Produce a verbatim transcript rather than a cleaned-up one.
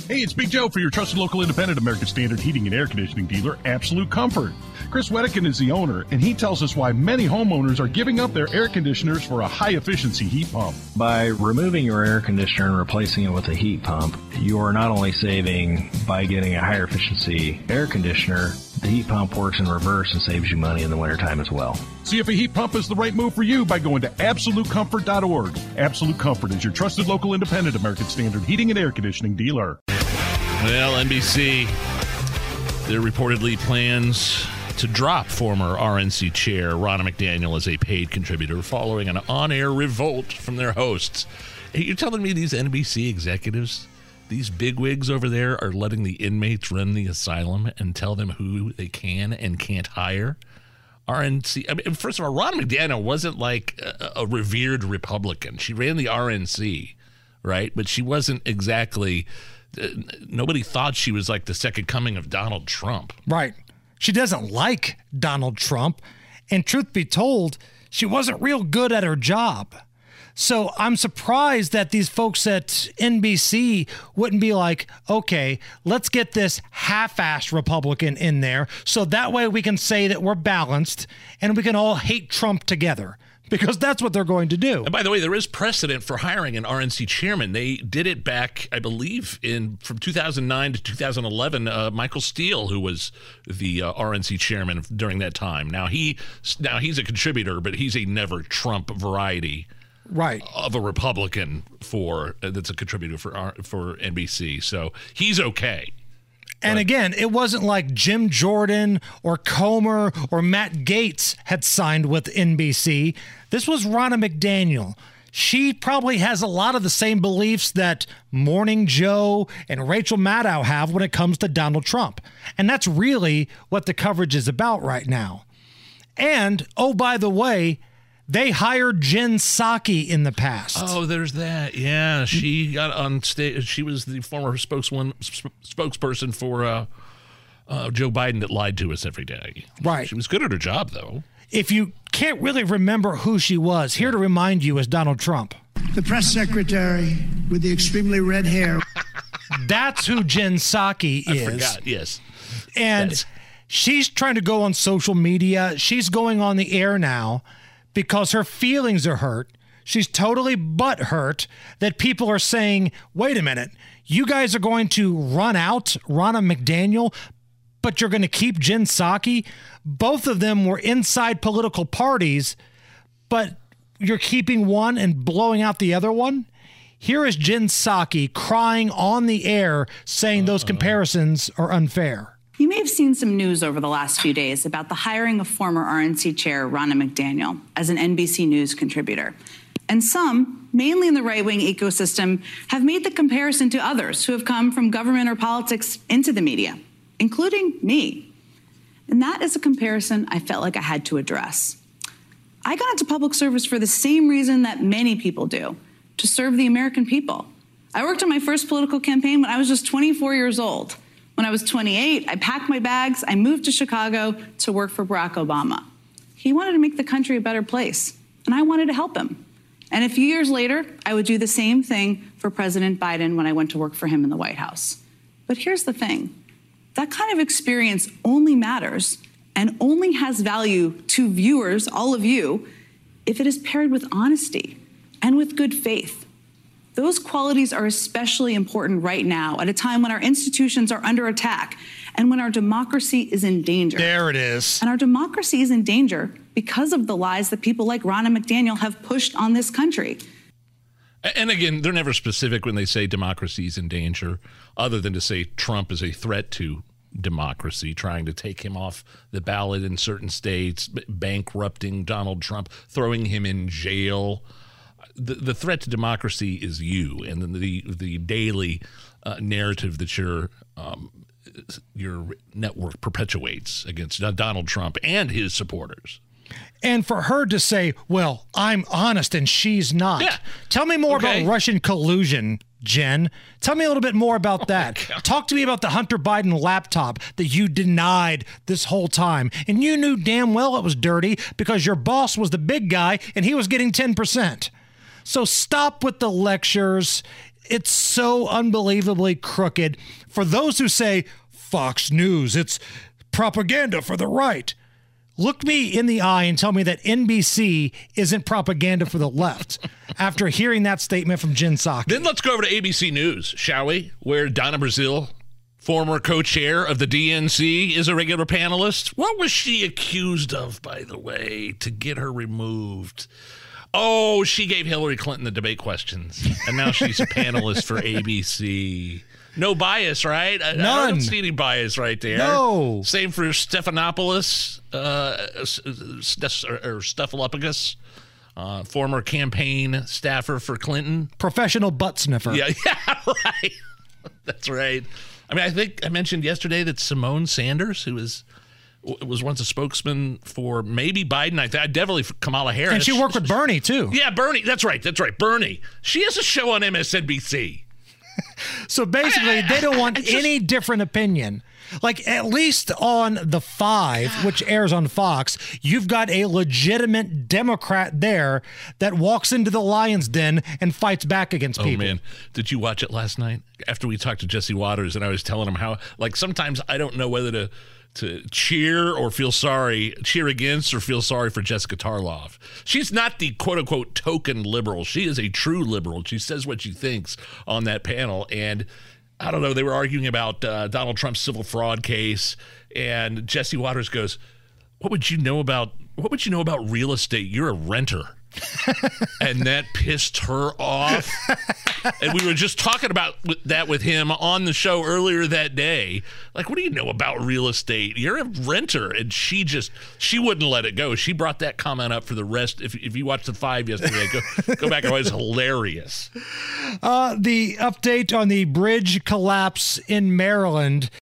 Hey, it's Big Joe for your trusted local independent American Standard heating and air conditioning dealer, Absolute Comfort. Chris Wedekin is the owner, and he tells us why many homeowners are giving up their air conditioners for a high-efficiency heat pump. By removing your air conditioner and replacing it with a heat pump, you are not only saving by getting a higher efficiency air conditioner, the heat pump works in reverse and saves you money in the wintertime as well. See if a heat pump is the right move for you by going to absolute comfort dot org. Absolute Comfort is your trusted local independent American Standard heating and air conditioning dealer. Well, N B C, there reportedly plans to drop former R N C chair Ronna McDaniel as a paid contributor following an on-air revolt from their hosts. Hey, you're telling me these N B C executives, these bigwigs over there, are letting the inmates run the asylum and tell them who they can and can't hire? R N C, I mean, first of all, Ronna McDaniel wasn't like a, a revered Republican. She ran the R N C, right? But she wasn't exactly... Uh, nobody thought she was like the second coming of Donald Trump. Right. She doesn't like Donald Trump. And truth be told, she wasn't real good at her job. So I'm surprised that these folks at N B C wouldn't be like, okay, let's get this half-assed Republican in there so that way we can say that we're balanced and we can all hate Trump together. Because that's what they're going to do. And by the way, there is precedent for hiring an R N C chairman. They did it back, I believe, in from two thousand nine to two thousand eleven. Uh, Michael Steele, who was the uh, R N C chairman during that time. Now he, now he's a contributor, but he's a never Trump variety, right, of a Republican for uh, that's a contributor for R, for N B C. So he's okay. And again, it wasn't like Jim Jordan or Comer or Matt Gaetz had signed with N B C. This was Ronna McDaniel. She probably has a lot of the same beliefs that Morning Joe and Rachel Maddow have when it comes to Donald Trump. And that's really what the coverage is about right now. And, oh, by the way, they hired Jen Psaki in the past. Oh, there's that. Yeah, she got on stage. She was the former spokeswoman, sp- spokesperson for uh, uh, Joe Biden that lied to us every day. Right. She was good at her job, though. If you can't really remember who she was, here to remind you is Donald Trump. The press secretary with the extremely red hair. That's who Jen Psaki is. I forgot, yes. And is- she's trying to go on social media. She's going on the air now because her feelings are hurt. She's totally butthurt that people are saying, wait a minute, you guys are going to run out Ronna McDaniel, but you're going to keep Jen Psaki? Both of them were inside political parties, but you're keeping one and blowing out the other one? Here is Jen Psaki crying on the air saying Uh-oh. those comparisons are unfair. You may have seen some news over the last few days about the hiring of former R N C chair Ronna McDaniel as an N B C News contributor. And some, mainly in the right-wing ecosystem, have made the comparison to others who have come from government or politics into the media, including me. And that is a comparison I felt like I had to address. I got into public service for the same reason that many people do, to serve the American people. I worked on my first political campaign when I was just twenty-four years old. When I was twenty-eight, I packed my bags, I moved to Chicago to work for Barack Obama. He wanted to make the country a better place, and I wanted to help him. And a few years later, I would do the same thing for President Biden when I went to work for him in the White House. But here's the thing. That kind of experience only matters and only has value to viewers, all of you, if it is paired with honesty and with good faith. Those qualities are especially important right now at a time when our institutions are under attack and when our democracy is in danger. There it is. And our democracy is in danger because of the lies that people like Ronna McDaniel have pushed on this country. And again, they're never specific when they say democracy is in danger, other than to say Trump is a threat to democracy, trying to take him off the ballot in certain states, bankrupting Donald Trump, throwing him in jail. The, the threat to democracy is you, and the the, the daily uh, narrative that your um, your network perpetuates against Donald Trump and his supporters. And for her to say, well, I'm honest and she's not. Yeah. Tell me more Okay. about Russian collusion, Jen. Tell me a little bit more about that. Talk to me about the Hunter Biden laptop that you denied this whole time. And you knew damn well it was dirty because your boss was the big guy and he was getting ten percent. So stop with the lectures. it's so unbelievably crooked. For those who say, Fox News, it's propaganda for the right. Look me in the eye and tell me that N B C isn't propaganda for the left after hearing that statement from Jen Psaki. Then let's go over to A B C News, shall we? Where Donna Brazile, former co-chair of the D N C, is a regular panelist. What was she accused of, by the way, to get her removed? Oh, she gave Hillary Clinton the debate questions, and now she's a panelist for A B C. No bias, right? I, None. I don't see any bias right there. No. Same for Stephanopoulos, uh, or Stephanopoulos, uh, former campaign staffer for Clinton. Professional butt sniffer. Yeah, yeah, right. That's right. I mean, I think I mentioned yesterday that Simone Sanders, who was was once a spokesman for maybe Biden, I, I definitely for Kamala Harris. And she worked with Bernie, too. Yeah, Bernie. That's right. That's right. Bernie. She has a show on M S N B C. So basically, they don't want just, any different opinion. Like, at least on The Five, which airs on Fox, you've got a legitimate Democrat there that walks into the lion's den and fights back against oh, people. Oh, man. Did you watch it last night? After we talked to Jesse Waters, and I was telling him how, like, sometimes I don't know whether to to cheer or feel sorry, cheer against or feel sorry for Jessica Tarlov. She's not the quote-unquote token liberal. She is a true liberal. She says what she thinks on that panel. And I don't know, they were arguing about uh, Donald Trump's civil fraud case, and Jesse Waters goes, what would you know about what would you know about real estate? You're a renter. And that pissed her off. And we were just talking about that with him on the show earlier that day. Like, what do you know about real estate? You're a renter. And she just, she wouldn't let it go. She brought that comment up for the rest. If, if you watched The Five yesterday, go, go back. It was hilarious. Uh, the update on the bridge collapse in Maryland